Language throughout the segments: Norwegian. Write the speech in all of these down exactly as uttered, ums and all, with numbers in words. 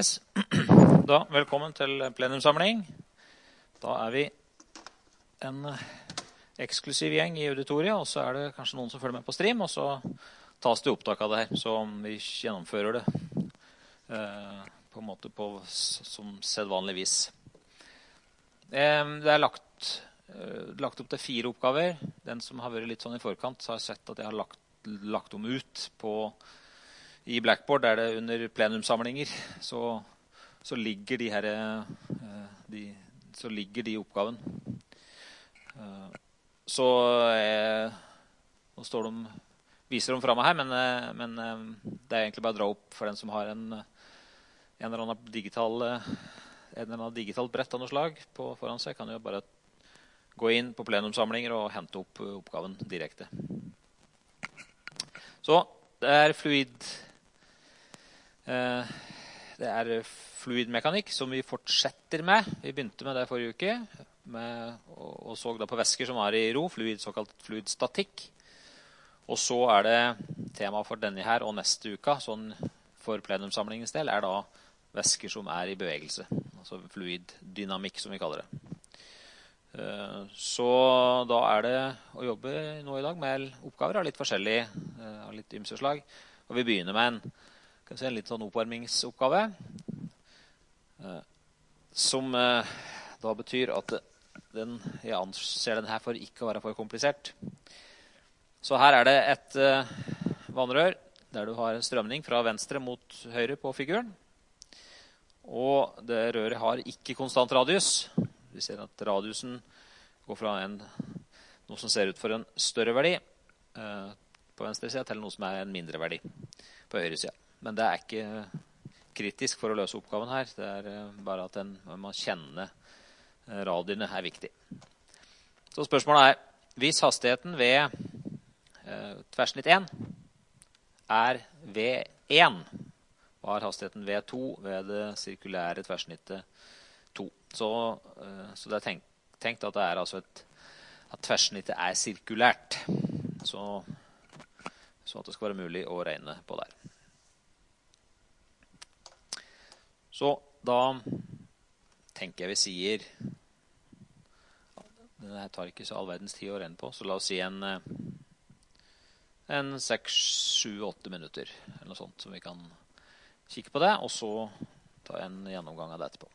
Yes. Da, velkommen til plenumsamling. Da er vi en eksklusiv gjeng i auditoriet, og så er det kanskje noen som følger med på stream, og så tas det opptak av det her, så vi gjennomfører det eh, på en måte på, som sedvanligvis. Eh, det er lagt, eh, lagt opp til fire oppgaver. Den som har vært litt sånn i forkant, så har sett at jeg har lagt, lagt dem ut på i Blackboard, der det under plenumsamlinger, så, så ligger de her, de, så ligger de oppgaven. Så eh, nå står de, viser de fremme her, men, men det er egentlig bare å dra opp for den som har en, en eller annen digital, en eller annen digital brett av noe slag på foran seg, kan jo bare gå inn på plenumsamlinger og hente opp oppgaven direkte. Så det er fluid Det er fluidmekanikk som vi fortsetter med. Vi begynte med det forrige uke, med, og, og så da på væsker som er i ro, fluid, såkalt fluidstatikk. Og så er det tema for denne her og neste uka, sånn for plenumsamlingens del, er da væsker som er i bevegelse. Altså fluiddynamikk, som vi kaller det. Så da er det å jobbe nå i dag med oppgaver av litt forskjellig, av litt ymseslag. Og vi begynner med en kan si en litt sånn oppvarmingsoppgave, eh, som eh, da betyr at den, jeg anser den her for ikke å være for komplisert. Så her er det et eh, vannrør, der du har en strømning fra venstre mot høyre på figuren. Og det røret har ikke konstant radius. Vi ser at radiusen går fra en, noe som ser ut for en større verdi eh, på venstre siden til noe som er en mindre verdi på høyre siden. Men det er ikke kritisk for å løse oppgaven her. Det er bare at den, man kjenner radiene er viktig. Så spørsmålet er, hvis hastigheten ved eh, tverrsnitt én er V én, hva er hastigheten V to ved det sirkulære tverrsnittet to? Så, eh, så det er tenkt, tenkt at det er altså et, at tverrsnittet er sirkulært. Så, så at det skal være mulig å regne på der. Så da tenker jeg vi sier, denne tar ikke så all verdens tid å regne på, så la oss si en, en seks, sju, åtte minutter, eller noe sånt, som vi kan kikke på det, og så ta en gjennomgang av det etterpå.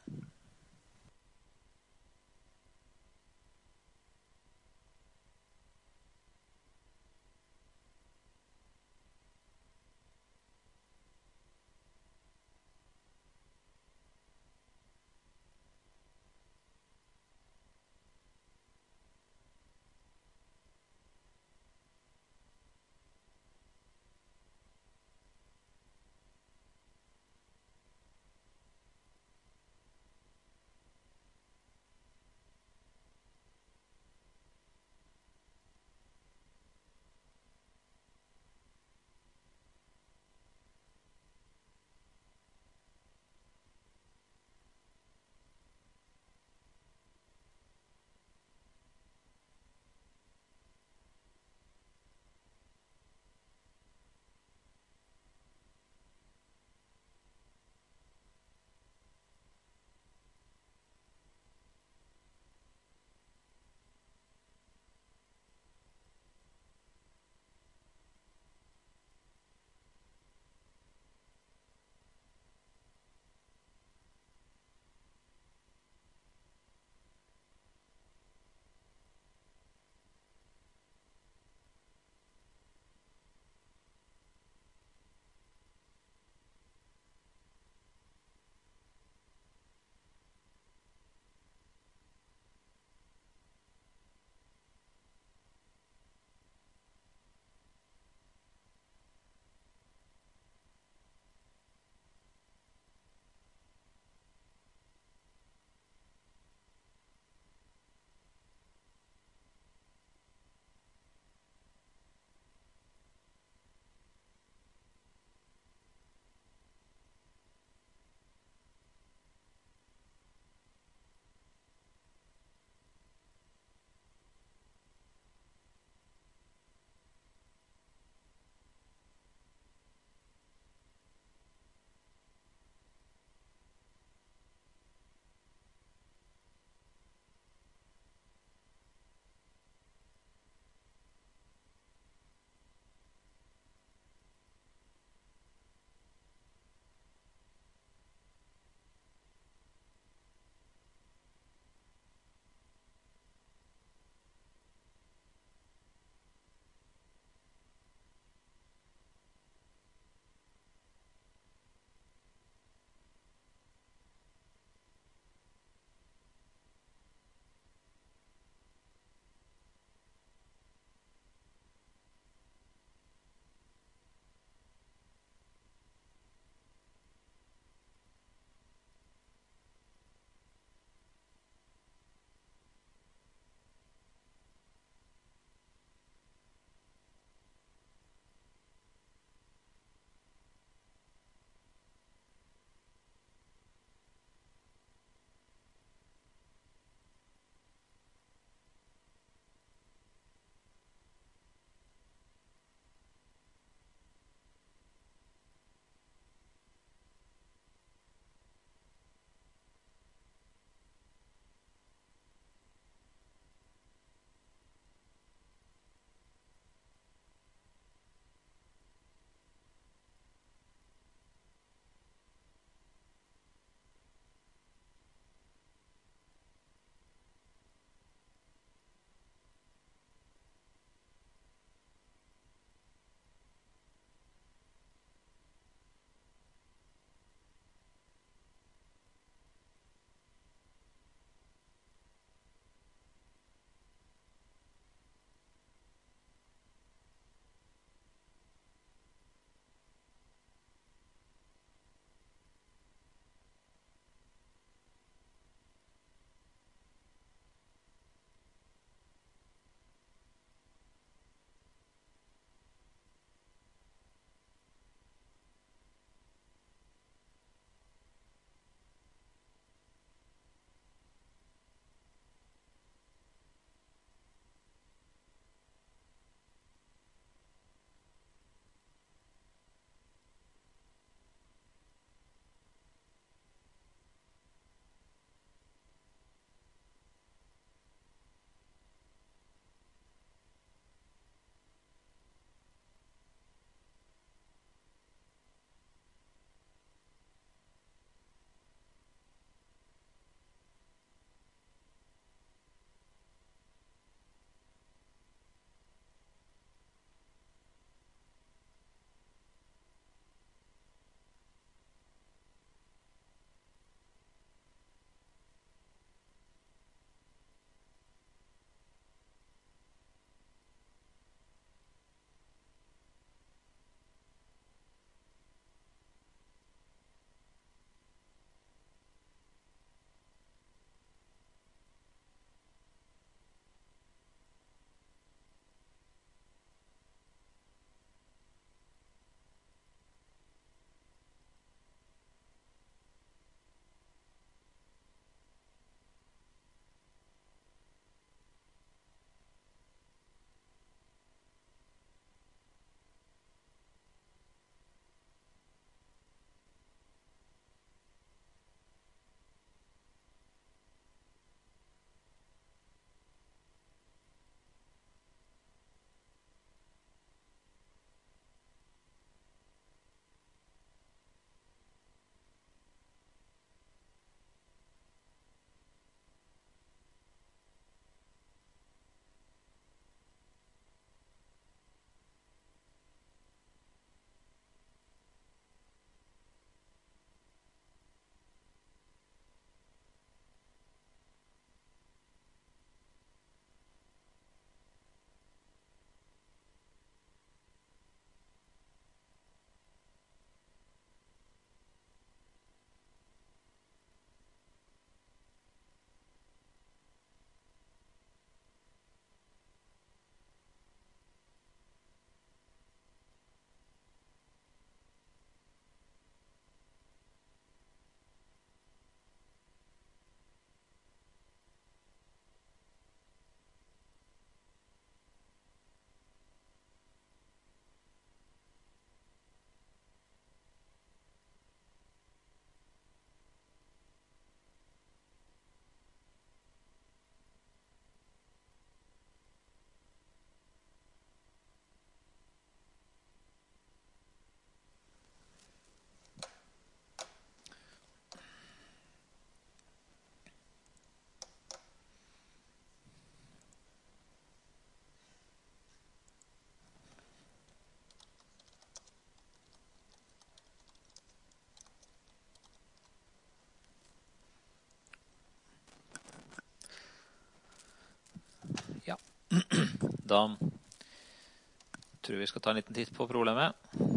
Da tror jeg vi skal ta en liten titt på problemet.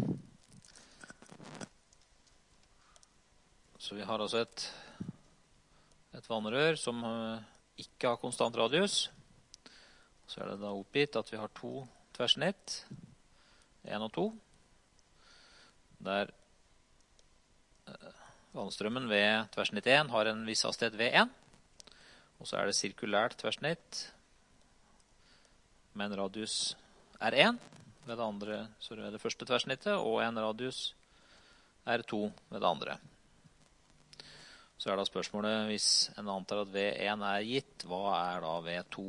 Så vi har altså et, et vannrør som ikke har konstant radius. Så er det da oppgitt at vi har to tverrsnitt, en og to, der vannstrømmen ved tverrsnitt en har en viss hastighet V en, og så er det sirkulært tverrsnitt med en radius R en ved det, andre, så ved det første tverrsnittet, og en radius R to ved det andre. Så er da spørsmålet, hvis en antar at V en er gitt, hva er da V to?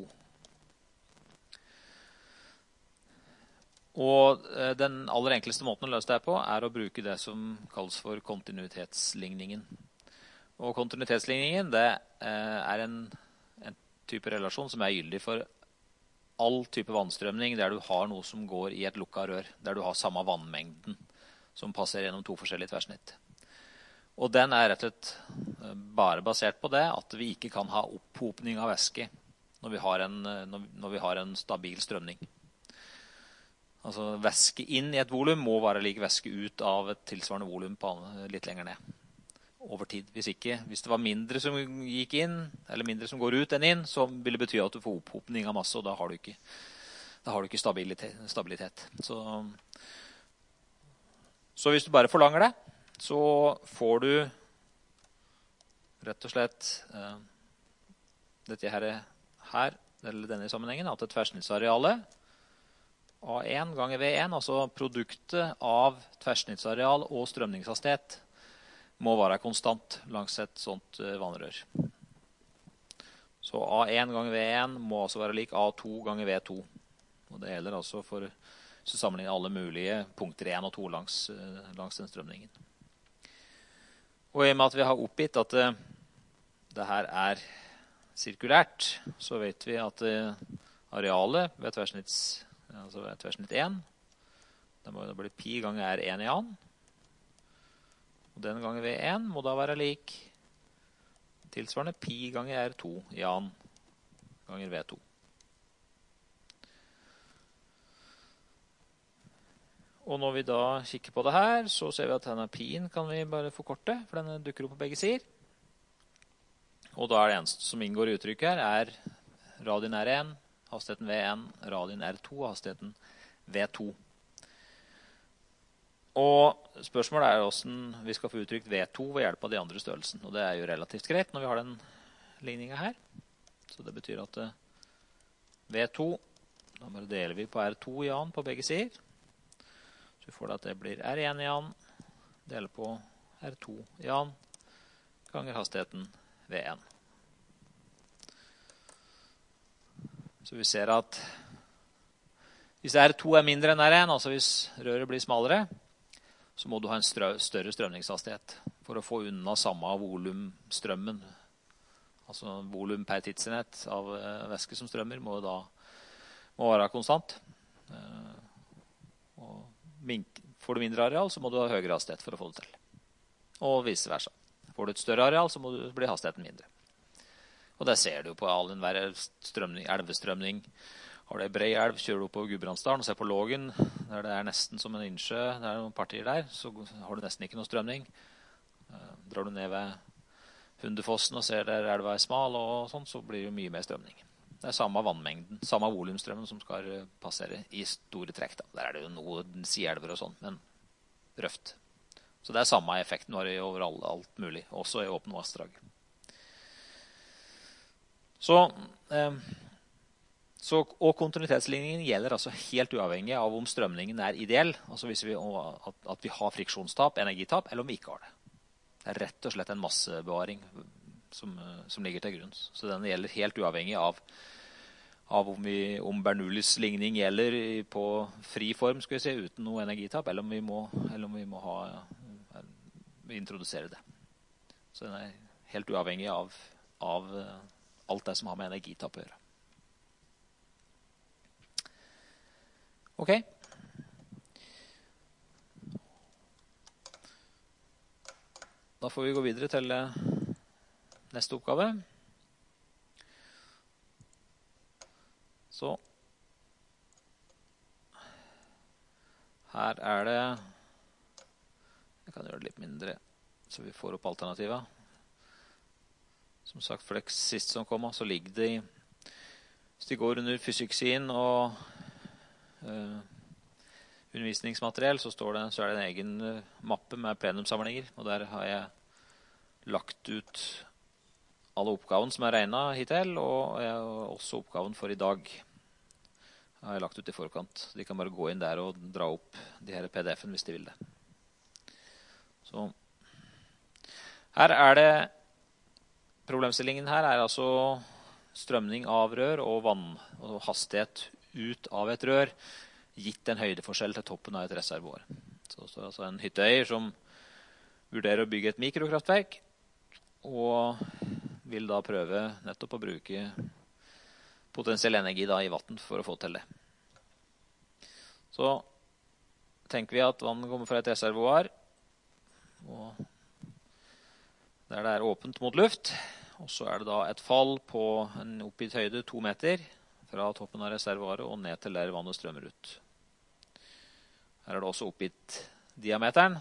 Og den aller enkleste måten å løse det på er å bruke det som kalles for kontinuitetsligningen. Og kontinuitetsligningen, det er en, en type relasjon som er gyldig for all type vannstrømning der du har noe som går i et lukket rør, der du har samme vannmengden som passer gjennom to forskjellige tverrsnitt. Og den er rett og slett bare basert på det at vi ikke kan ha opphopning av væske når vi har en, når vi har en stabil strømning. Altså væske inn i et volum må være lik væske ut av et tilsvarende volum på litt lenger ned over tid. Hvis ikke, hvis det var mindre som gikk inn, eller mindre som går ut enn inn, så vil det bety at du får opphopning av masse, og da har du ikke, da har du ikke stabilitet. stabilitet. Så, så hvis du bare forlanger det, så får du rett og slett eh, dette her, her, eller denne sammenhengen, at et tverrsnittsarealet A en ganger V en, altså produktet av tverrsnittsareal og strømningshastighet, må være konstant langs et sånt vannrør. Så A en ganger V en må altså være lik A to ganger V to. Og det gjelder altså for så sammenligner alle mulige punkter en og to langs, langs den strømningen. Og i og med at vi har oppgitt at det, det her er sirkulært, så vet vi at arealet ved tverrsnitts altså ved tverrsnitt en, da må det bli pi ganger R en i an. Og den ganger V en må da være lik tilsvarende pi ganger R to i an ganger V to. Og når vi da kikker på det her, så ser vi at denne pi-en kan vi bare forkorte, for den dukker opp på begge sider. Og da er det eneste som inngår i uttrykket her, er radien R en, hastigheten V en, radien R to, hastigheten V to. Og spørsmålet er hvordan vi skal få uttrykt V to ved hjelp av de andre størrelsen. Og det er jo relativt greit når vi har den ligningen her. Så det betyr at V to, da bare deler vi på R to i an på begge sider. Så vi får det at det blir R en i an, deler på R to i an, ganger hastigheten V en. Så vi ser at hvis R to er mindre enn R en, altså hvis røret blir smalere, så må du ha en strø, større strømningshastighet for å få unna samme volumstrømmen. Altså volum per tidsenhet av væske som strømmer må da må være konstant. Og får du mindre areal, så må du ha høyere hastighet for å få det til. Og vice versa. Får du et større areal, så må du bli hastigheten mindre. Og det ser du jo på all en hver elvestrømning. Har du en bred elv, kjører du opp på Gudbrandsdalen og ser på Lågen, der det er nesten som en innsjø, det er noen partier der, så har du nesten ikke noe strømning. Drar du ned ved Hundefossen og ser der elva er smal og sånn, så blir det mye mer strømning. Det er samme vannmengden, samme volumstrømmen som skal passere i store trekk. Da. Der er det jo noen sielver og sånn, men røft. Så det er samme effekten var over alt mulig, også i åpne vassdrag. Så, eh, så, og kontinuitetsligningen gjelder altså helt uavhengig av om strømningen er ideell, altså hvis vi, at, at vi har friksjonstap, energitap, eller om vi ikke har det. Det er rett og slett en massebevaring som, som ligger til grunn. Så den gjelder helt uavhengig av, av om, vi, om Bernoullis ligning gjelder på fri form, skal vi si, uten noe energitap, eller om vi må, eller om vi må ha, introdusere det. Så den er helt uavhengig av, av alt det som har med energitap å gjøre. Ok. Da får vi gå videre til neste oppgave. Så er det Jeg kan gjøre det litt mindre, så vi får opp alternativet. Som sagt, for det siste som kom, så ligger det i Hvis de går under fysikksiden og uh, undervisningsmateriell, så, står det, så er det en egen uh, mappe med plenumsamlinger. Og der har jeg lagt ut alle oppgaven som er regnet hittil, og jeg, også oppgaven for i dag har jeg lagt ut i forkant. De kan bare gå inn der og dra opp de her P D F-en hvis de vil det. Så her er det Problemstillingen her er altså strømning av rør og vann og hastighet ut av et rør, gitt en høydeforskjell til toppen av et reservoar. Så det er altså en hytteeier som vurderer å bygge et mikrokraftverk, og vil da prøve nettopp å bruke potensiell energi da i vatten for å få til det. Så tenker vi at vann kommer fra et reservoar, og der det er åpent mot luft, og så er det da et fall på en oppgitt høyde to meter fra toppen av reservoaret og ned til der vannet strømmer ut. Her er det også oppgitt diameteren,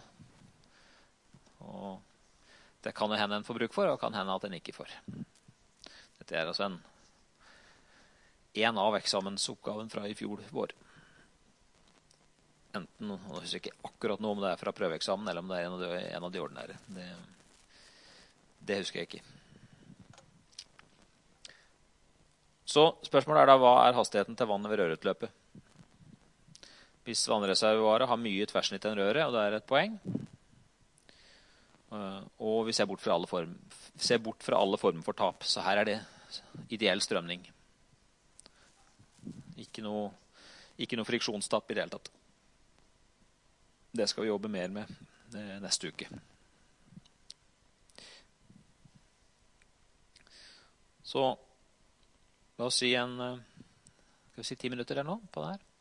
og det kan det hende en får bruk for, og kan hende at en ikke får. Dette er altså en, en av eksamensoppgaven fra i fjor vår. Enten, og jeg husker ikke akkurat nå om det er fra prøveeksamen, eller om det er en av de, en av de ordinære. Det, det husker jeg ikke. Så spørsmålet er da, hva er hastigheten til vannet ved rørutløpet? Hvis vannreservoaret har mye tverrsnitt enn røret, og det er et poeng, og vi ser bort fra alle, form, ser bort fra alle former for tap, så her er det ideell strømning. Ikke noe, ikke noe friksjonstap i det hele tatt. Det skal vi jobbe mer med neste uke. Så la oss si en skal vi si ti minutter eller noe på det her.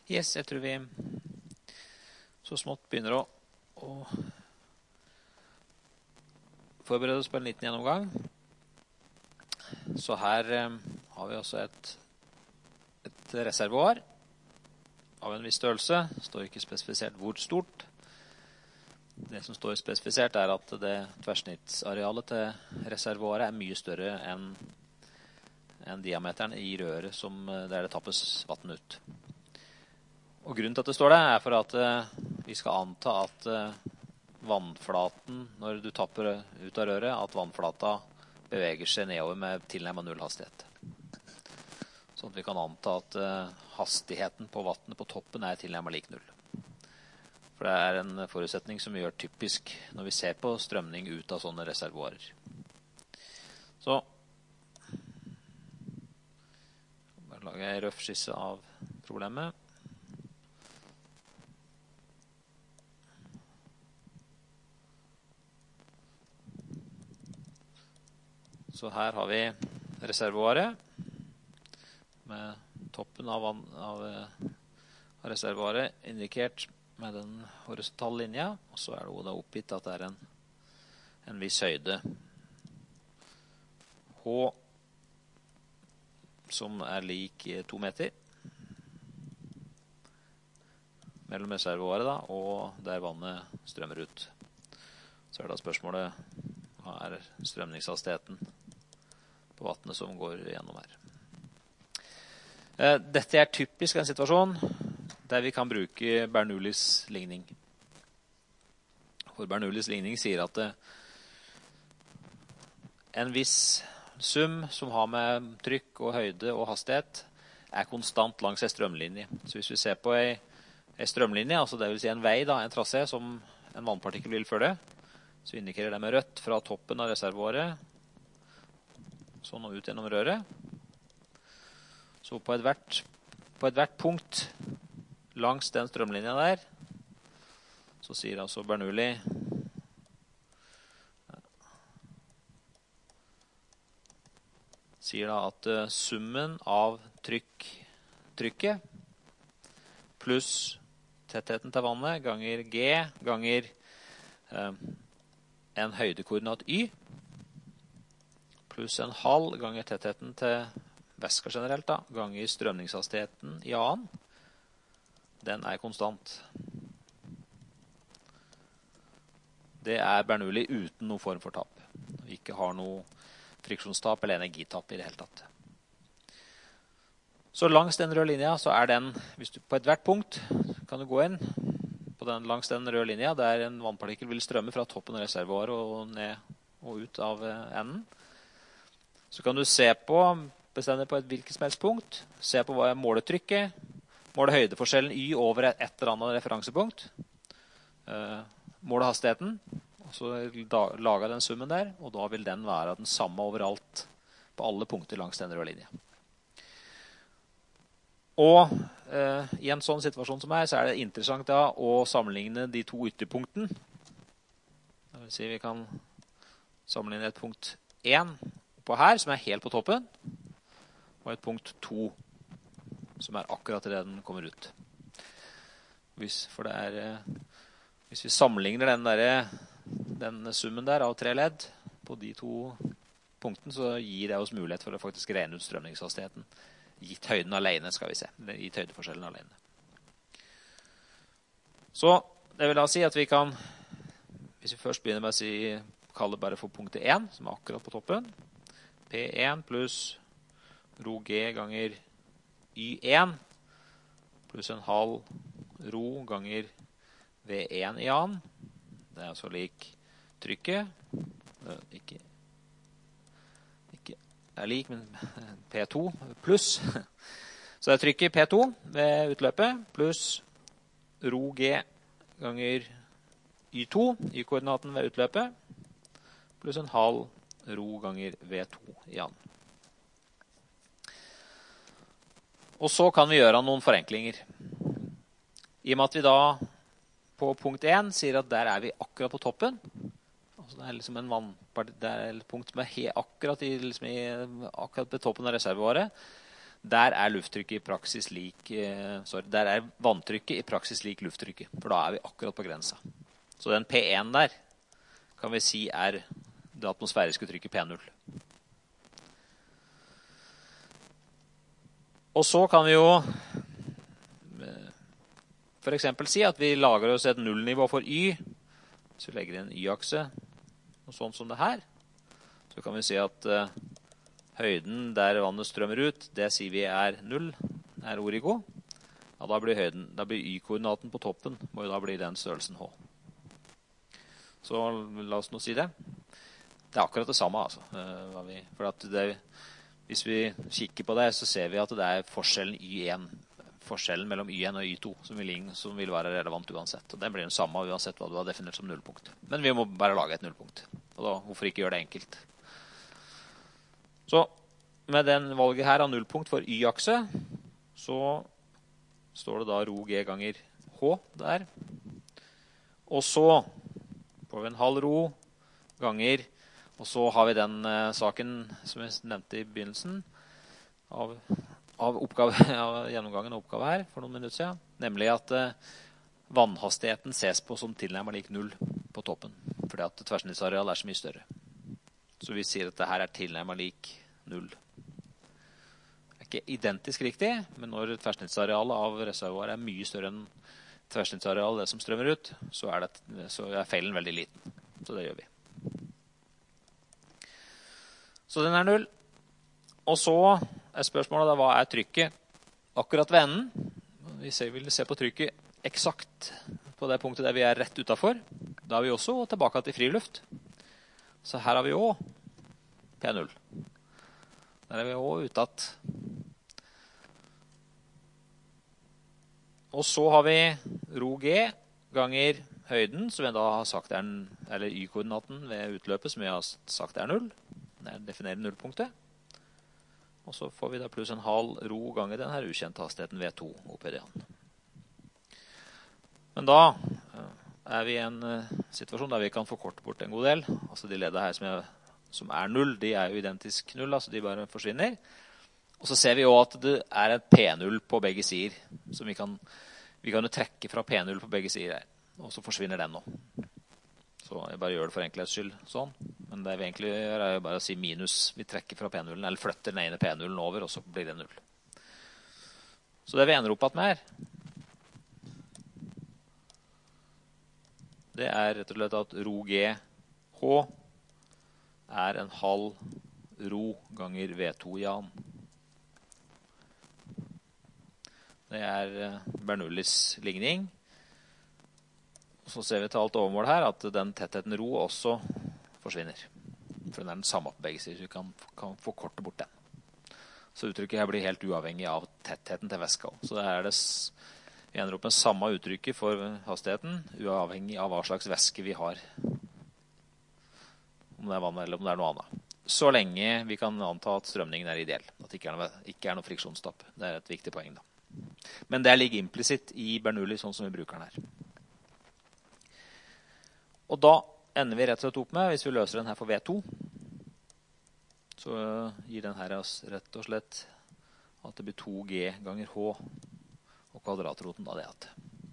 Yes, jeg tror vi så smått begynner å, å forberede oss på en liten gjennomgang. Så her eh, har vi også et, et reservoar av en viss størrelse. Det står ikke spesifisert hvor stort. Det som står spesifisert er at det tverrsnittsarealet til reservoaret er mye større enn, enn diameteren i røret som, der det tappes vatten ut. Og grunnen til at det står det er for at eh, vi skal anta at eh, vannflaten, når du tapper ut av røret, at vannflata beveger seg nedover med tilnærmet null hastighet. Sånn at vi kan anta at eh, hastigheten på vattnet på toppen er tilnærmet lik null. For det er en forutsetning som vi gjør typisk når vi ser på strømning ut av sånne reservoarer. Så bare lager jeg en røff skisse av problemet. Så her har vi reservoaret med toppen av, vann, av, av reservoaret indikert med den horisontale linja, og så er det da oppgitt at det er en, en viss høyde. H som er lik to meter mellom reservoaret da, og der vannet strømmer ut. Så er det da spørsmålet, hva er strømningshastigheten på vattnet som går gjennom her? Dette er typisk en situasjon der vi kan bruke Bernoullis ligning. For Bernoullis ligning sier at en viss sum som har med trykk og høyde og hastighet er konstant langs en strømlinje. Så hvis vi ser på en, en strømlinje, altså det vil si en vei, da, en trasé som en vannpartikkel vil følge, så indikerer det med rødt fra toppen av reservoaret, sånn og ut gjennom røret. Så på et hvert, på et hvert punkt langs den strømlinja der, så sier altså Bernoulli sier da at uh, summen av trykk, trykket pluss tettheten til vannet ganger G ganger uh, en høydekoordinat Y pluss en halv ganger tettheten til væska generelt da, ganger strømningshastigheten i A-en, den er konstant. Det er Bernoulli uten noen form for tap. Vi ikke har noe friksjonstap eller energitap i det hele tatt. Så langs den røde linja så er den, hvis du på et hvert punkt kan du gå inn på den, langs den røde linja, der en vannpartikkel vil strømme fra toppen av reservoaret og ned og ut av enden. Så kan du se på, bestemme på et hvilket som helst punkt, se på hva er måletrykket, måle høydeforskjellen Y over et, et eller annet referansepunkt, uh, måle hastigheten, og så da, lage den summen der, og da vil den være den samme overalt på alle punkter langs den røde linje. Og uh, i en sånn situasjon som her, så er det interessant da å sammenligne de to ytterpunktene. Det vil si vi kan sammenligne et punkt én på her, som er helt på toppen, og et punkt to, som er akkurat det den kommer ut. Hvis, for det er, hvis vi sammenligner den, der, den summen der av tre ledd på de to punktene, så gir det oss mulighet for å faktisk regne ut strømningshastigheten. Gitt høyden alene, skal vi se. Gitt høydeforskjellen alene. Så det vil da si at vi kan, hvis vi først begynner med å si, kalle det bare for punktet én, som er akkurat på toppen, P én pluss rho G ganger Y én pluss en halv rho ganger V én i annen. Det er altså lik trykket. Ikke, ikke er lik, men P to pluss. Så det er trykket P to ved utløpet pluss rho G ganger Y to i koordinaten ved utløpet pluss en halv rho ganger V to i annen. Og så kan vi gjøre noen forenklinger. I og med at vi da på punkt én sier at der er vi akkurat på toppen. Altså det er liksom en vannpart, det er et punkt som er helt akkurat, i, liksom i, akkurat på toppen av reservoaret. der er lufttrykket i praksis lik, eh, sorry, der er vanntrykket i praksis lik lufttrykket, for da er vi akkurat på grensa. Så den P en der kan vi si er det atmosfæriske trykket P null. Og så kan vi jo for eksempel si at vi lager oss et nullnivå for Y, så vi legger inn Y-akse, og sånn som det her. Så kan vi si at uh, høyden der vannet strømmer ut, det sier vi er null, er origo. Ja, da blir høyden, da blir Y-koordinaten på toppen, må jo da bli den størrelsen H. Så la oss nå si det. Det er akkurat det samme, altså. Uh, vi, for at det, hvis vi kikker på det, så ser vi at det er forskjellen Y en, forskjellen mellom Y en og Y to som vil, som vil være relevant uansett. Og den blir den samme uansett hva du har definert som nullpunkt. Men vi må bare lage et nullpunkt. Og da, hvorfor ikke gjøre det enkelt? Så med den valget her av nullpunkt for Y-akse, så står det da rho G ganger H der. Og så får vi en halv rho ganger, og så har vi den uh, saken som jeg nevnte i begynnelsen av Av, oppgave, av gjennomgangen og oppgave her for noen minutter siden, nemlig at eh, vannhastigheten ses på som tilnærmet lik null på toppen, fordi at tverrsnittsareal er så mye større. Så vi sier at det her er tilnærmet lik null. Det er ikke identisk riktig, men når tverrsnittsarealet av reservoaret er mye større enn tverrsnittsarealet, det som strømmer ut, så er, det, så er feilen veldig liten. Så det gjør vi. Så den er null. Og så er spørsmålet da, hva er trykket akkurat ved enden? Vi vil se på trykket eksakt på det punktet der vi er rett utenfor. Da er vi også tilbake til friluft. Så her har vi også P null. Der er vi også uttatt. Og så har vi rho G ganger høyden, som vi da har sagt er den, eller Y-koordinaten ved utløpet, som vi har sagt er null. Det definerer nullpunktet. Og så får vi da pluss en halv rho ganger den her ukjente hastigheten V to oppe i det. Men da er vi i en situasjon der vi kan forkorte bort en god del. Altså de ledene her som er, som er null, de er jo identisk null, altså de bare forsvinner. Og så ser vi også at det er et P null på begge sider, som vi kan, vi kan jo trekke fra P null på begge sider her. Og så forsvinner den nå. Så jeg bare gjør det for enkelhets skyld sånn. Men det vi egentlig gjør er jo bare å si minus. Vi trekker fra P nullen, eller flytter den ene P nullen over, og så blir det null. Så det vi ender opp med her, det er rett og slett at rho G H er en halv rho ganger V to Jan. Det er Bernoullis ligning. Og så ser vi til alt overmål her at den tettheten rho også forsvinner. For den er den samme på begge sider, så vi kan, kan forkorte bort den. Så uttrykket her blir helt uavhengig av tettheten til væska. Så det er det, vi ender opp med samme uttrykket for hastigheten, uavhengig av hva slags væske vi har. Om det er vann eller om det er noe annet. Så lenge vi kan anta at strømningen er ideell. At det ikke er noe, ikke er noe friksjonstapp. Det er et viktig poeng da. Men det ligger implisitt i Bernoulli, sånn som vi bruker den her. Og da ender vi rett og slett opp med, hvis vi løser den her for V to, så gir den her oss rett og slett at det blir to G ganger H, og kvadratroten da det at.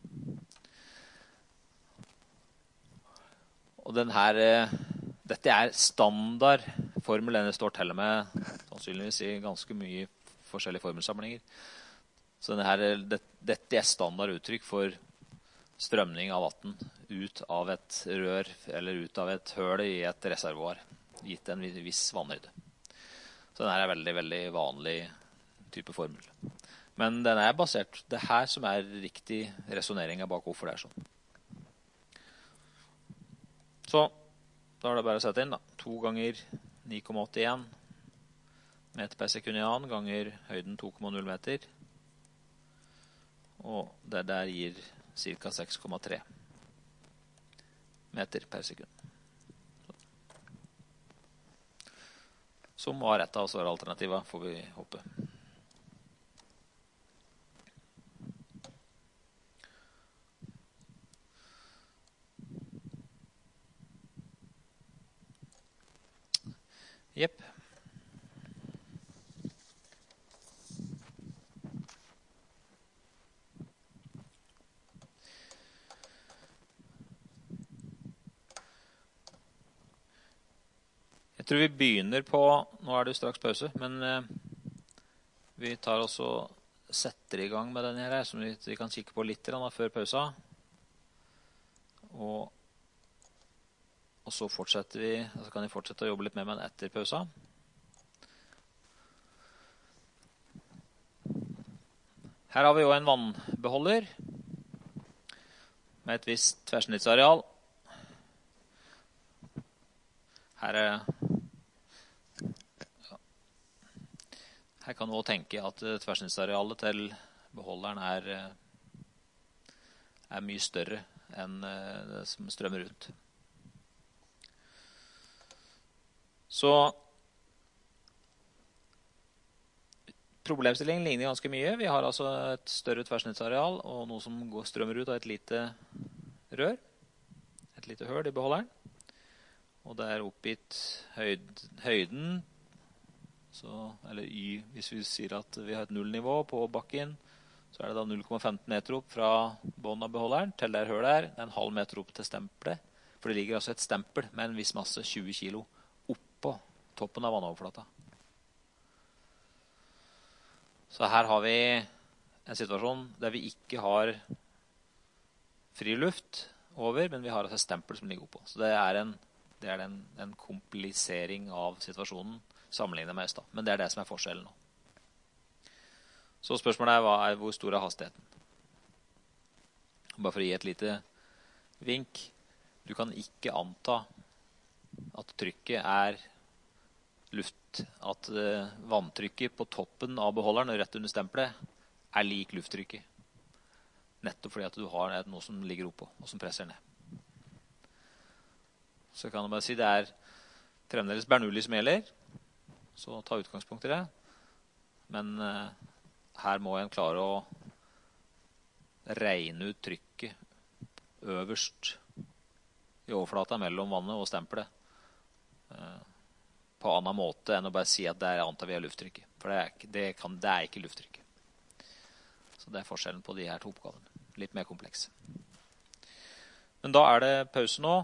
Og den her, dette er standardformel, den står til og med sannsynligvis i ganske mye forskjellige formelsamlinger. Så denne her, det, dette er standard uttrykk for strømning av vatten ut av et rør eller ut av et høl i et reservoar, gitt en viss vannhøyde. Så den her er veldig, veldig vanlig type formel. Men den er basert, det her som er riktig resoneringen bak hvorfor det er sånn. Så, da er det bare å sette inn da. to ganger ni komma åttien meter per sekund i annen ganger høyden to komma null meter. Og det der gir ca. seks komma tre meter per sekund. Som var rett av svare alternativer, får vi håpe. Jepp. Jeg tror vi begynner på, nå er det jo straks pause, men eh, vi tar også setter i gang med denne her, som vi, vi kan kikke på litt da, før pausa. Og, og så fortsetter vi, så kan vi fortsette å jobbe litt med den etter pausa. Her har vi jo en vannbeholder med et visst tverrsnittsareal. Her er Her kan du også tenke at tverrsnittsarealet til beholderen er, er mye større enn det som strømmer ut. Så problemstillingen ligner ganske mye. Vi har altså et større tverrsnittsareal og noe som går strømmer ut av et lite rør, et lite høl i beholderen. Og det er oppgitt høyd, høyden, så, eller y, hvis vi sier at vi har et nullnivå på bakken, så er det da null komma femten meter opp fra bånden av beholderen til der hølet er. Det er en halv meter opp til stempelet, for det ligger altså et stempel med en viss masse, tjue kilo, oppå toppen av vannoverflata. Så her har vi en situasjon der vi ikke har fri luft over, men vi har altså et stempel som ligger oppå. Så det er en, det er en, en komplisering av situasjonen sammenlignet med Østad. Men det er det som er forskjellen nå. Så spørsmålet er, hva er hvor stor er hastigheten? Bare for å gi et lite vink. Du kan ikke anta at trykket er luft, at uh, vanntrykket på toppen av beholderen og rett under stempelet er lik lufttrykket. Nettopp fordi at du har noe som ligger oppå og som presser ned. Så kan du bare si det er fremdeles Bernoulli som gjelder, så ta utgangspunkt i det. Men uh, her må en klare å regne ut trykket øverst i overflata mellom vannet og stempelet uh, på annen måte enn å bare si at det er antar vi er lufttrykket. For det er, ikke, det, kan, det er ikke lufttrykket. Så det er forskjellen på de her to oppgavene. Litt mer komplekse. Men da er det pause nå.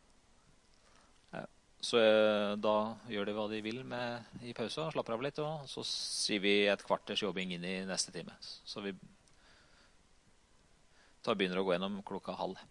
Så da gjør de hva de vil med i pausa, slapper av litt, og så sier vi et kvarters jobbing inn i neste time. Så vi tar begynner å gå gjennom klokka halv.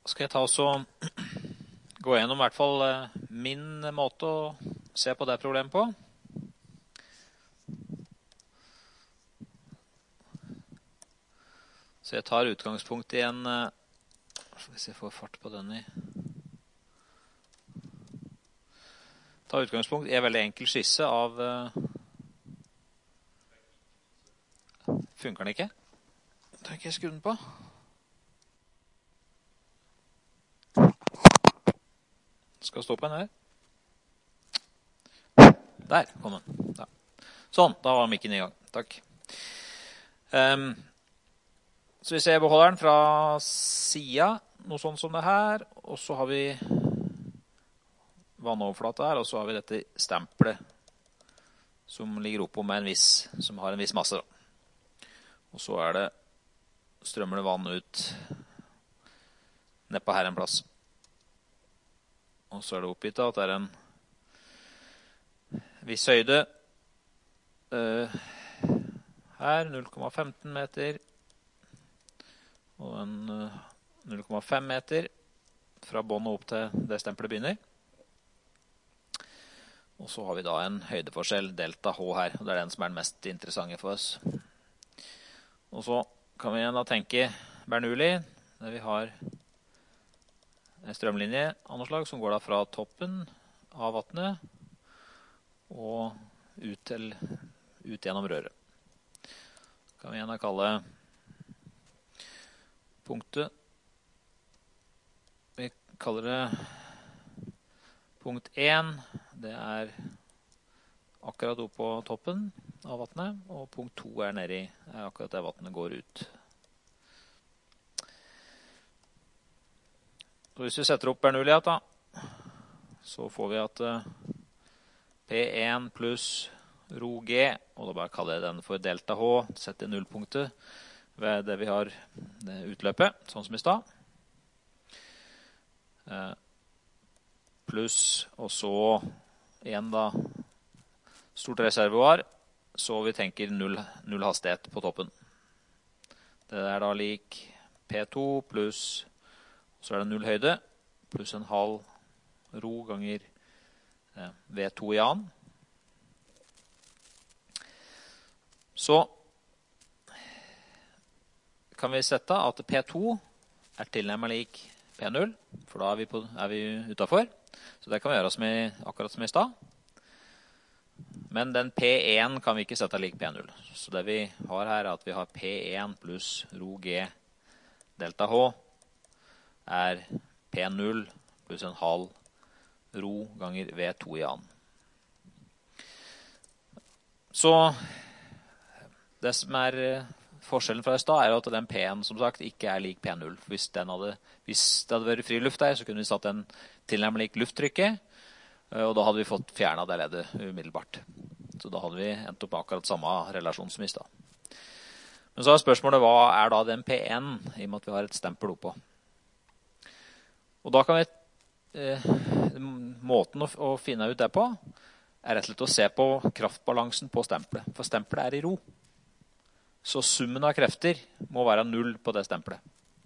skal jeg ta også gå gjennom i hvert fall min måte å se på det problemet på. Så jeg tar utgangspunkt i en, hvis jeg får fart på den i, tar utgangspunkt i en veldig enkel skisse av, funker den ikke? Tenker jeg skru den på. Skal stå på en her. Der kom den. Ja. Sånn, da var mikken i gang. Takk. Um, så vi ser beholderen fra siden, noe sånn som det her. Og så har vi vannoverflate her, og så har vi dette stemplet som ligger oppå med en viss, som har en viss masse. Da. Og så er det, strømmer det vann ut nedpå her en plass. Og så er det oppgitt at det er en viss høyde uh, her, null komma femten meter, og en uh, null komma fem meter fra bånd og opp til det stempelet begynner. Og så har vi da en høydeforskjell, delta H her, og det er den som er den mest interessante for oss. Og så kan vi igjen da tenke Bernoulli, der vi har en strømlinje av noe slag som går da fra toppen av vattnet og ut, til, ut gjennom røret. Kan vi igjen da kalle punktet, vi kaller det punkt én, det er akkurat opp på toppen av vattnet, og punkt to er nedi, er akkurat der vattnet går ut. Så hvis vi setter opp Bernoulli da, så får vi at P én pluss rho G, og da bare kaller jeg den for delta H, setter nullpunktet ved det vi har det utløpet, sånn som i stad. Eh, pluss, og så igjen da, stort reservoar, så vi tenker null, null hastighet på toppen. Det er da lik P to pluss, så er det null høyde, pluss en halv ro ganger eh, V to i annen. Så kan vi sette at P to er tilnærmet lik P null, for da er vi, på, er vi utenfor. Så det kan vi gjøre som i, akkurat som i stad. Men den P én kan vi ikke sette lik P null. Så det vi har her er at vi har P én pluss rho G delta H, er P null pluss en halv ro ganger V to i annen. Så det som er forskjellen fra i stad er at den P én som sagt ikke er lik P null. Hvis, den hadde, hvis det hadde vært fri luft der, så kunne vi satt den tilnærmet lik lufttrykket, og da hadde vi fått fjernet det leddet umiddelbart. Så da hadde vi endt opp akkurat samme relasjon som i stad. Men så er spørsmålet, hva er da den P én, i og med at vi har et stempel oppå? Og da kan vi, eh, måten å, å finne ut det på, er rett og slett å se på kraftbalansen på stempelet. For stempelet er i ro. Så summen av krefter må være null på det stempelet.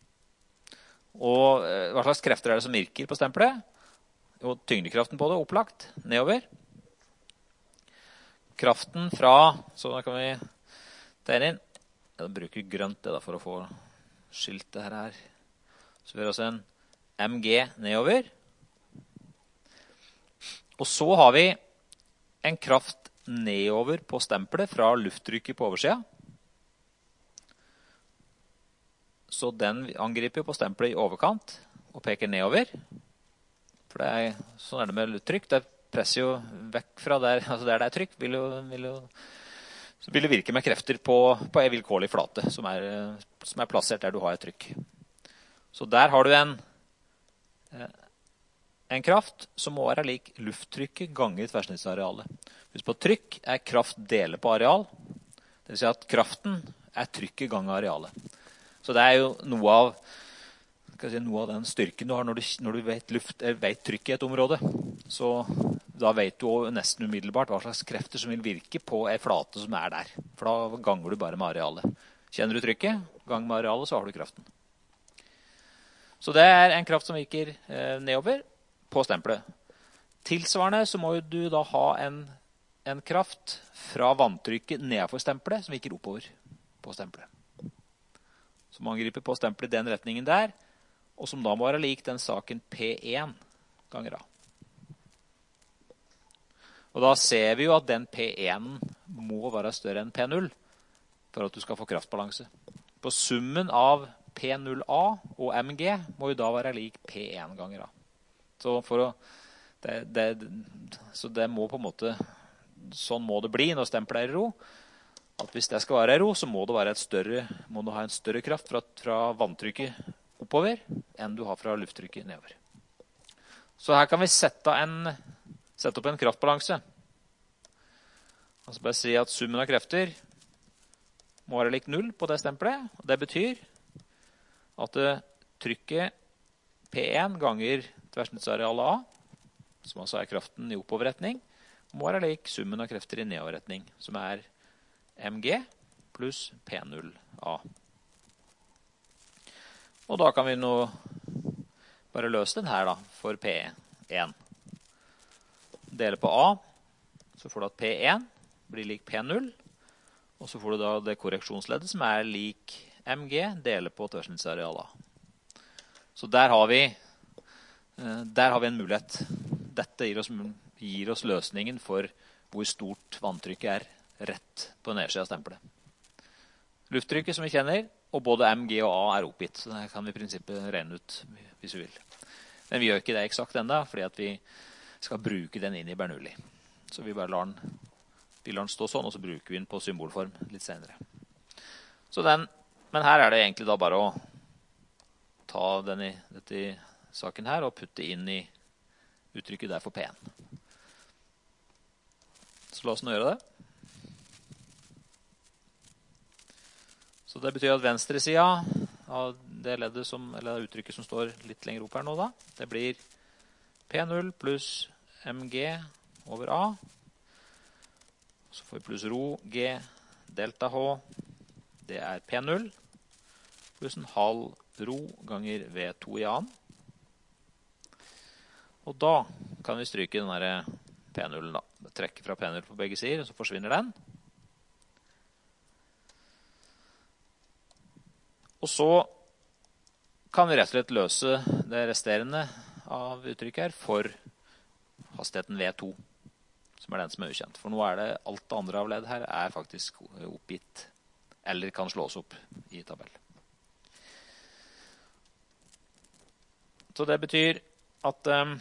Og eh, hva slags krefter er det som virker på stempelet? Og tyngdekraften på det, opplagt, nedover. Kraften fra, så da kan vi tegne inn. Jeg bruker grønt det da for å få skilt det her. Så vi har også en M G nedover. Og så har vi en kraft nedover på stempelet fra lufttrykket på oversida. Så den angriper på stempelet i overkant og peker nedover. For det er, sånn er det med lufttrykk. Det presser jo vekk fra der, altså der det er trykk, vil jo, vil jo, så vil det virke med krefter på, på en vilkårlig flate, som er, som er plassert der du har et trykk. Så der har du en en kraft som må være lik lufttrykket ganger tverrsnittsarealet. Hvis på trykk er kraft dele på areal, det vil si at kraften er trykket ganger arealet. Så det er jo noe av, skal jeg si, noe av den styrken du har når du, når du vet, luft, vet trykket i et område. Så da vet du nesten umiddelbart hva slags krefter som vil virke på en flate som er der. For da ganger du bare med arealet. Kjenner du trykket, gang med arealet, så har du kraften. Så det er en kraft som virker eh, nedover på stempelet. Tilsvarende så må du da ha en, en kraft fra vanntrykket nedenfor stempelet som virker oppover på stempelet. Som angriper på stempelet i den retningen der, og som da må være lik den saken P én ganger A. Og da ser vi jo at den P én må være større enn P null for at du skal få kraftbalanse. På summen av P null A og M G må jo da være lik P én ganger A. Så, for å, det, det, så det må på en måte, sånn må det bli når stempelet er i ro. At hvis det skal være i ro, så må det være et større, må du ha en større kraft fra, fra vanntrykket oppover enn du har fra lufttrykket nedover. Så her kan vi sette, en, sette opp en kraftbalanse. Altså bare si at summen av krefter må være lik null på det stempelet. Og det betyr at trykket P én ganger tverrsnittsarealet A, som altså er kraften i oppoverretning, må være lik summen av krefter i nedoverretning, som er M G pluss P null A. Og da kan vi nå bare løse den her da, for P én. Dele på A, så får du at P én blir lik P null, og så får du da det korreksjonsleddet som er lik M G, dele på tverrsnittsarealet A. Så der har vi, der har vi en mulighet. Dette gir oss, gir oss løsningen for hvor stort vanntrykket er rett på nedsiden av stempelet. Lufttrykket som vi kjenner, og både M G og A er oppgitt, så det kan vi i prinsippet regne ut hvis vi vil. Men vi gjør ikke det eksakt enda, fordi at vi skal bruke den inn i Bernoulli. Så vi bare lar den, vi lar den stå sånn, og så bruker vi den på symbolform litt senere. Så den, men her er det egentlig da bare å ta den i dette i saken her, og putte inn i uttrykket der for P én. Så la oss nå gjøre det. Så det betyr at venstre siden av det leddet som, eller uttrykket som står litt lenger opp her nå da, det blir P null pluss M G over A. Så får vi pluss rho G delta H, det er P null, pluss en halv rho ganger V to i A-en. Og da kan vi stryke den der P null da. Trekke fra P null på begge sider, og så forsvinner den. Og så kan vi rett og slett løse det resterende av uttrykket her for hastigheten V to, som er den som er ukjent. For nå er det alt det andre av ledd her er faktisk oppgitt, eller kan slås opp i tabell. Så det betyr at um,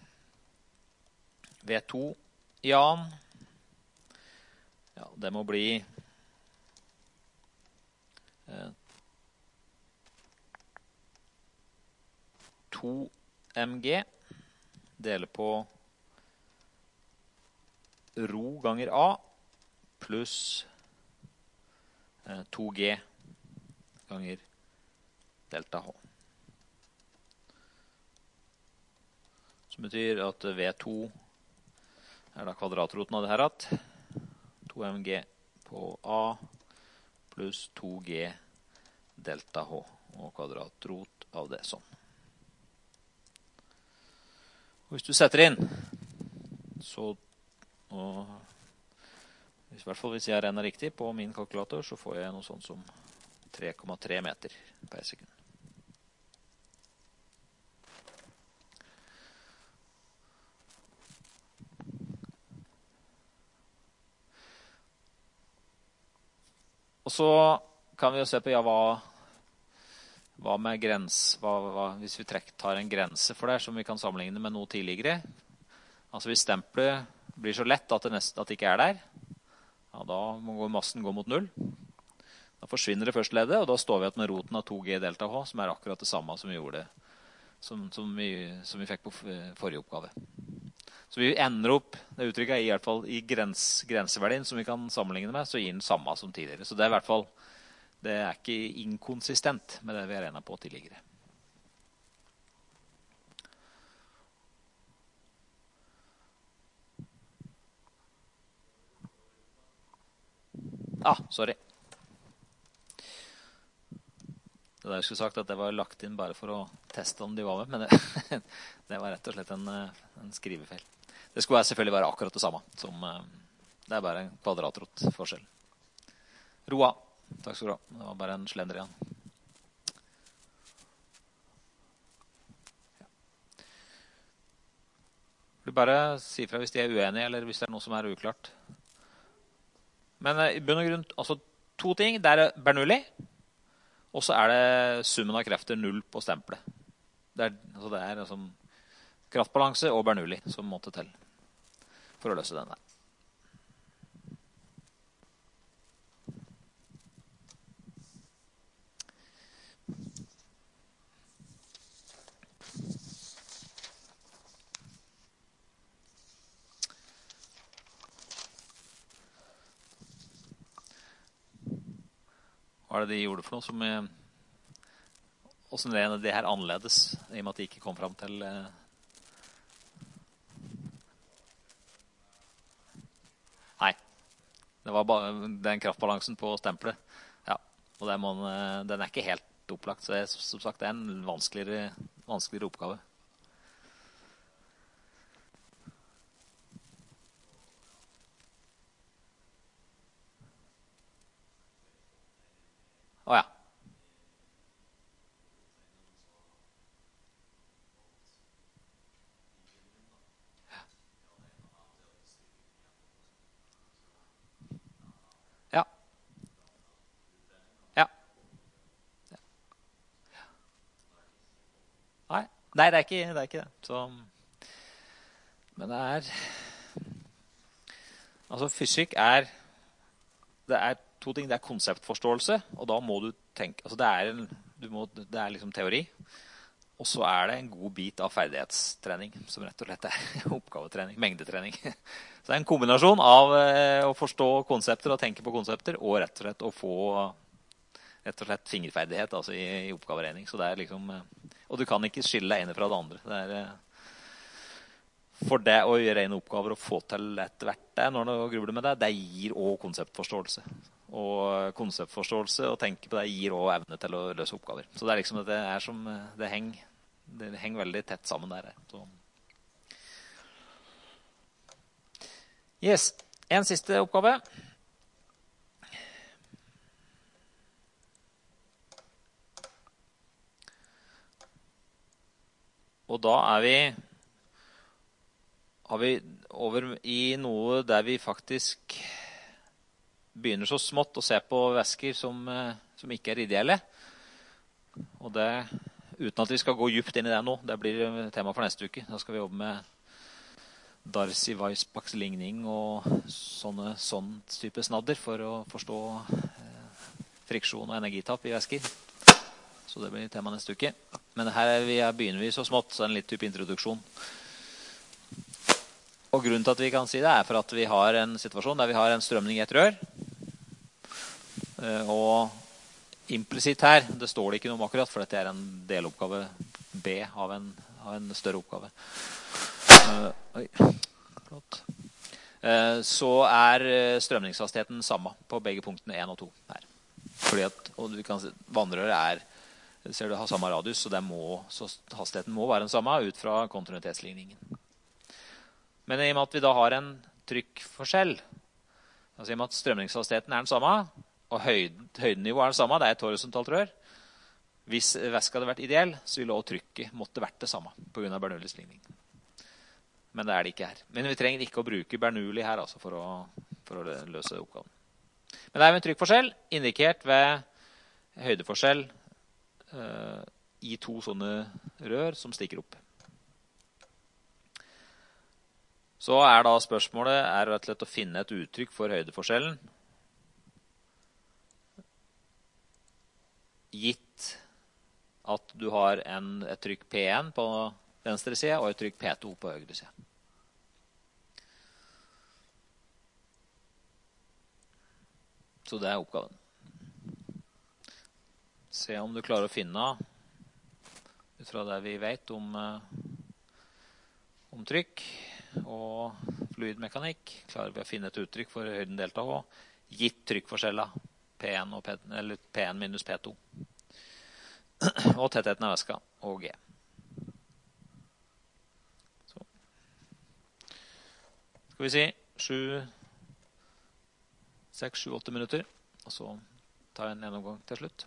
V to i A-en, ja, det må bli eh, to M G deler på rho ganger A pluss eh, to G ganger delta H. Som betyr at V to er da kvadratroten av det her at to M G på A pluss to G delta H og kvadratrot av det sånn. Og hvis du setter inn, så, og, i hvert fall hvis jeg regner riktig på min kalkulator, så får jeg noe sånt som tre komma tre meter per sekund. Og så kan vi jo se på, ja, hva, hva med grens, hva, hva, hvis vi trekk, tar en grense for det, som vi kan sammenligne med noe tidligere. Altså hvis stempelet blir så lett at det, nest, at det ikke er der, ja, da må massen gå mot null. Da forsvinner det første leddet, og da står vi igjen med roten av to G delta H, som er akkurat det samme som vi gjorde, som, som, vi, som vi fikk på forrige oppgave. Så vi ender opp, det uttrykket er i hvert fall i grens, grenseverdien som vi kan sammenligne med, så gir den samme som tidligere. Så det er i hvert fall, det er ikke inkonsistent med det vi har regnet på tidligere. Ah, sorry. Det der jeg skulle sagt at det var lagt inn bare for å teste om de var med, men det, det var rett og slett en, en skrivefeil. Det skulle selvfølgelig være akkurat det samme. Som, det er bare en kvadratrot forskjell. Roa. Takk skal du ha. Det var bare en slender igjen. Du bare si fra hvis de er uenige, eller hvis det er noe som er uklart. Men i bunn og grunn, altså to ting. Det er Bernoulli. Og så er det summen av krefter null på stempelet. Det er, altså det er altså kraftbalanse og Bernoulli som måtte til for å løse den der. Hva er det de gjorde for noe som hvordan er det her annerledes i og med at de ikke kom frem til eh... nei det var bare den kraftbalansen på stempelet ja, og det må, den er ikke helt opplagt så det er, som sagt det er en vanskeligere, vanskeligere oppgave Å ja. Ja. Ja. Nei, Nei det, er ikke, det er ikke det. Så, men det er altså fysikk er det er to ting, det er konseptforståelse, og da må du tenke, altså det er, en, du må, det er liksom teori, og så er det en god bit av ferdighetstrening, som rett og slett er oppgavetrening, mengdetrening. Så det er en kombinasjon av eh, å forstå konsepter og tenke på konsepter, og rett og slett å få rett og slett fingerferdighet altså i, i oppgaveregning. Så det er liksom, og du kan ikke skille det ene fra det andre. Det er for det å gjøre en oppgaver og få til etter hvert det, når du grubler med det, det gir også konseptforståelse. Og konseptforståelse og tenke på det gir også evne til å løse oppgaver. Så det er liksom det er som det henger, det henger veldig tett sammen der. Så. Yes, en siste oppgave. Og da er vi har vi over i noe der vi faktisk begynner så smått å se på væsker som, som ikke er ideelle. Og det, uten at vi skal gå djupt inn i det nå, det blir tema for neste uke. Da skal vi jobbe med Darcy-Weisbachs ligning og sånne, sånn type snadder for å forstå eh, friksjon og energitapp i væsker. Så det blir tema neste uke. Men her vi er, begynner vi så smått, så er det en litt type introduksjon. Og grunnen til at vi kan si det er for at vi har en situasjon der vi har en strømning i et rør. Og implisitt her, det står det ikke noe om akkurat, for dette er en deloppgave B av en, av en større oppgave. Uh, oi, flott. Uh, så er strømningshastigheten samme på begge punktene én og to her. Fordi at, og vi kan si, vannrøret er, ser du har samme radius, så, det må, så hastigheten må være den samme ut fra kontinuitetsligningen. Men i og med at vi da har en trykkforskjell, altså i og med at strømningshastigheten er den samme, og høyden, høydenivået er det samme, det er et horisontalt rør. Hvis væska hadde vært ideell, så ville også trykket måtte vært det samme, på grunn av Bernoullis ligning. Men det er det ikke her. Men vi trenger ikke å bruke Bernoulli her, altså, for å, for å løse oppgaven. Men det er en trykkforskjell, indikert ved høydeforskjell uh, i to sånne rør som stikker opp. Så er da spørsmålet er rett og slett å finne et uttrykk for høydeforskjellen. Gitt at du har en, et trykk P én på venstre side og et trykk P to på høyre side. Så det er oppgaven. Se om du klarer å finne ut fra det vi vet om, om trykk og fluidmekanikk, klarer vi å finne et uttrykk for høyden delt av H, gitt trykkforskjella P én, og P, eller P én minus P to. og tettheten av væska, og G. Så. Skal vi si sju, seks, sju, åtte minutter, og så tar jeg en gjennomgang til slutt.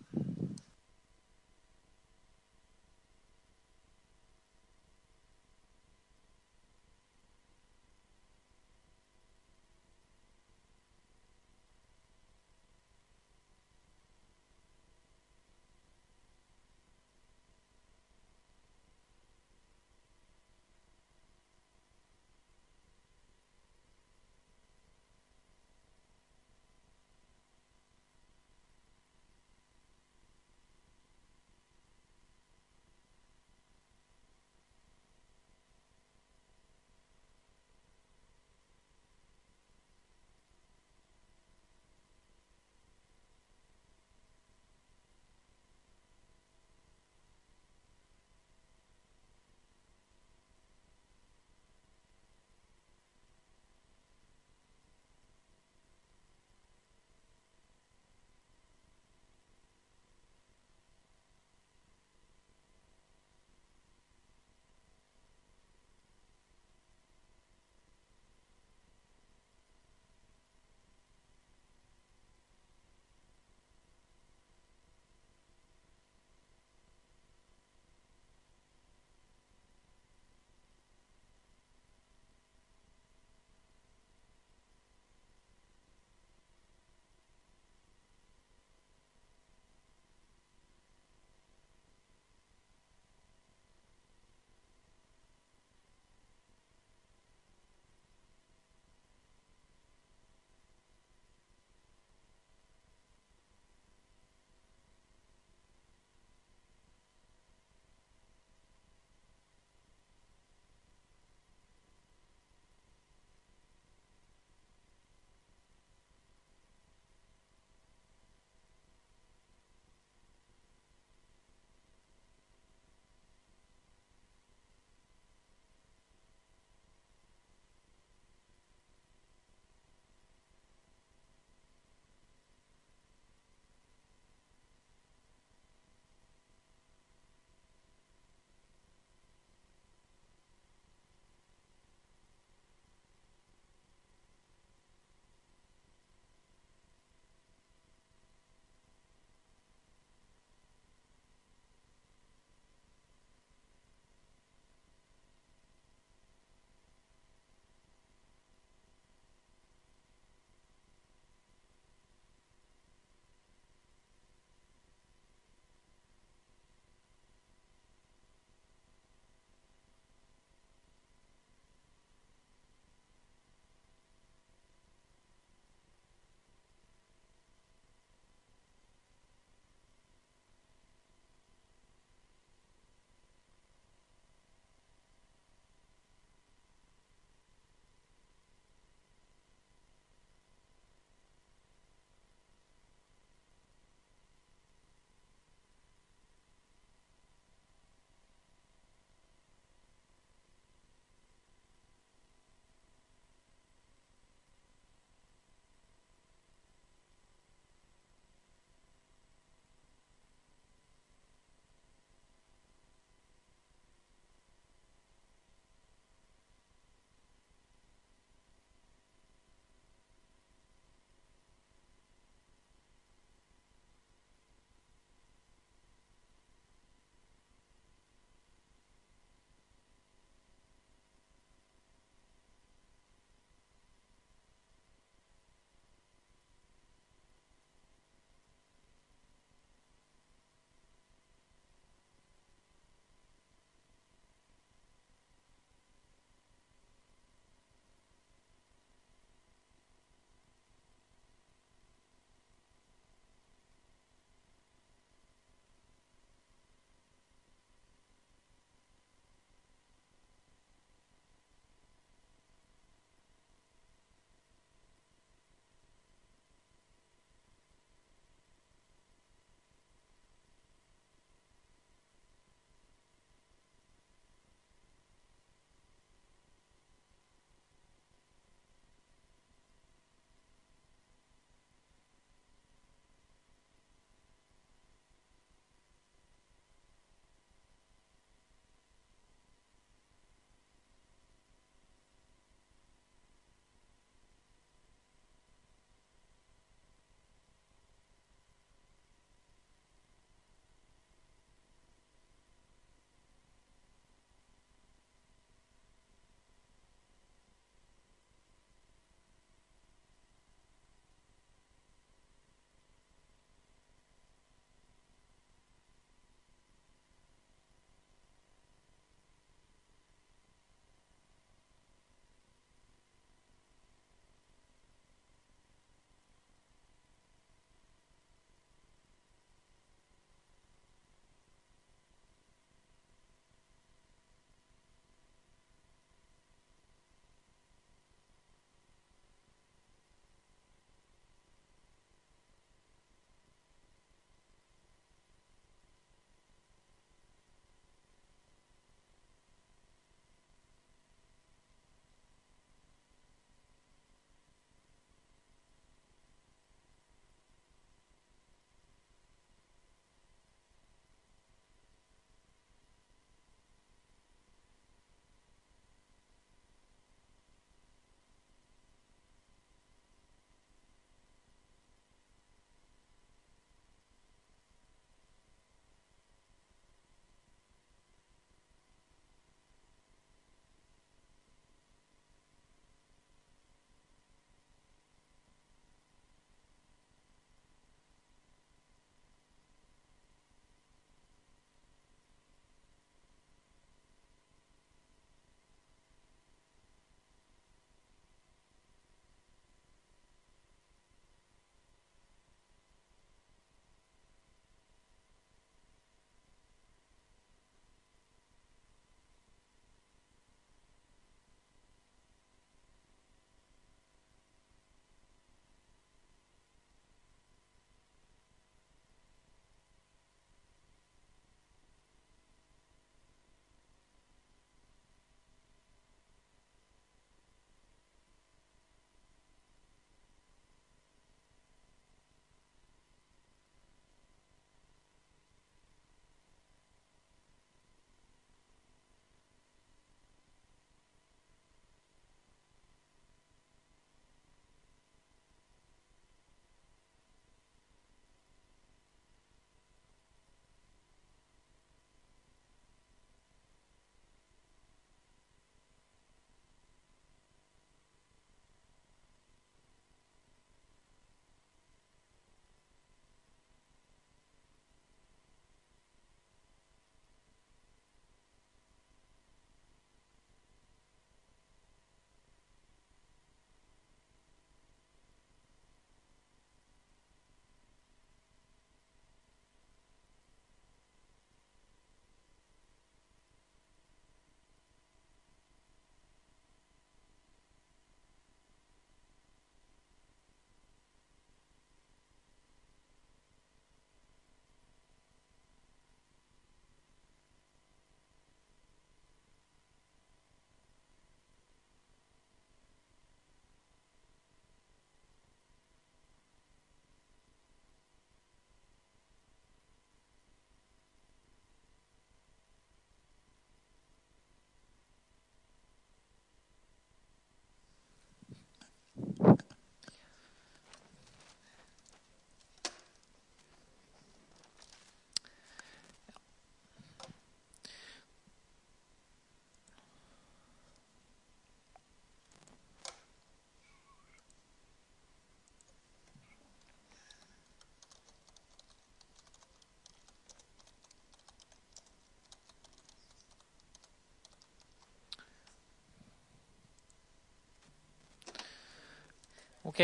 Ok.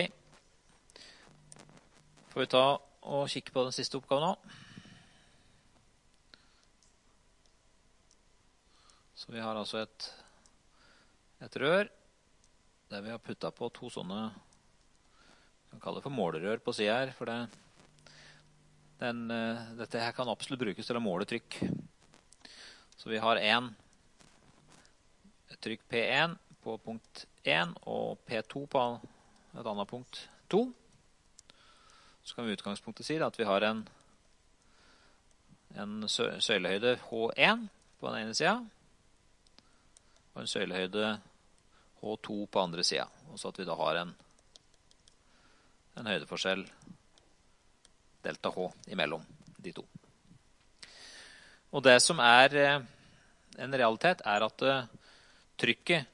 Får vi ta og kikke på den siste oppgaven nå. Så vi har altså et, et rør, der vi har puttet på to sånne, vi kan kalle det for målerør på siden her, for det, den, dette her kan absolutt brukes til å måle trykk. Så vi har en, et trykk P en på punkt en, og P to på et annet punkt to. Så kan vi i utgangspunktet si at vi har en, en søylehøyde H en på den ene siden, og en søylehøyde H to på andre siden. Og så at vi da har en, en høydeforskjell delta H imellom de to. Og det som er en realitet er at trykket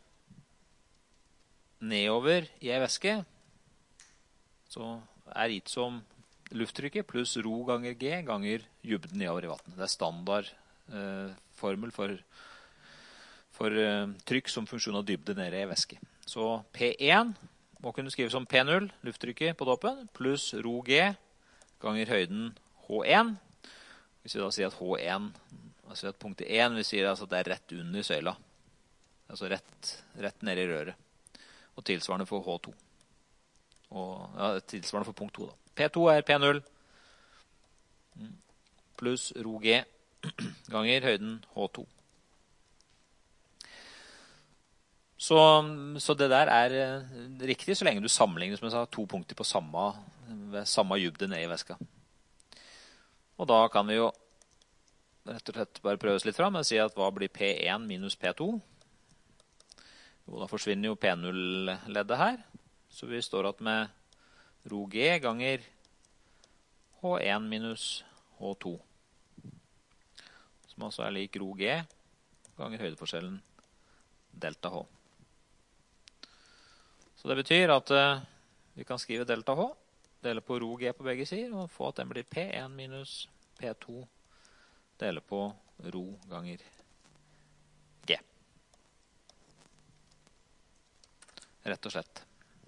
nedover i en væske så er gitt som lufttrykket pluss ro ganger G ganger dybden nedover i vannet. Det er standard eh, formel for, for eh, trykk som funksjon av dybde nede i væske. Så P en må kunne skrives som P null, lufttrykket på toppen, pluss ro G ganger høyden H en. Hvis vi da sier at H en, altså at punktet en, vi sier altså at det er rett under søyla. Altså rett, rett nede i røret. Og tilsvarende for H to. Og ja, tilsvarende for punkt to da. P to er P null pluss ro G ganger høyden H to. Så, så det der er riktig så lenge du sammenligner som jeg sa, to punkter på samme, samme dybde nede i væska. Og da kan vi jo rett og slett bare prøve oss litt fram og si at hva blir P en minus P to? Jo, da forsvinner jo P null-leddet her. Så vi står at med ro G ganger H en minus H to. Som altså er lik ro G ganger høydeforskjellen delta H. Så det betyr at uh, vi kan skrive delta H, dele på ro G på begge sider, og få at den blir P en minus P to, dele på ro ganger G. Rett og slett.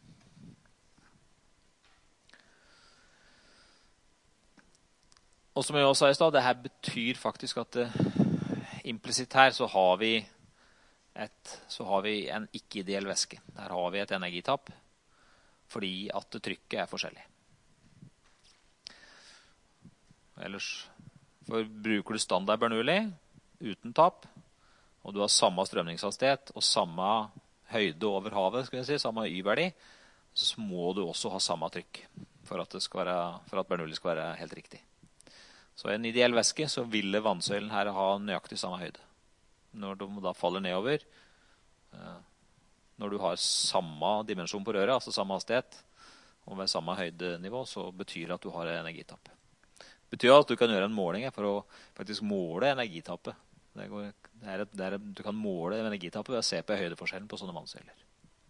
Og som jeg også sa i sted, det her betyr faktisk at uh, implisitt her så har vi Et, så har vi en ikke-ideell væske. Der har vi et energitapp, fordi at trykket er forskjellig. Ellers, for bruker du standard Bernoulli uten tapp, og du har samme strømningshastighet og samme høyde over havet, skal jeg si, samme Y-verdi, så må du også ha samme trykk for at, det skal være, for at Bernoulli skal være helt riktig. Så i en ideell væske så ville vannsøylen her ha nøyaktig samme høyde. Når de da faller nedover, når du har samme dimensjon på røret, altså samme hastighet, og ved samme høydenivå, så betyr det at du har energitapp. Det betyr at du kan gjøre en måling for å faktisk måle energitappet. Det går, det er et, det er et, du kan måle energitappet ved å se på høydeforskjellen på sånne vannsøyler.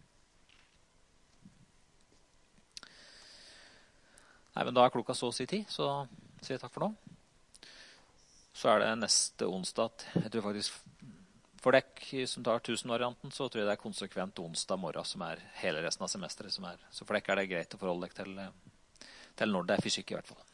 Nei, men da er klokka så å si ti, så sier jeg takk for nå. Så er det neste onsdag, jeg tror faktisk for dekk som tar tusen-varianten, så tror jeg det er konsekvent onsdag morgen som er hele resten av semesteret som er. Så for dekk er det greit å forholde deg til, til når det er fysikk i hvert fall.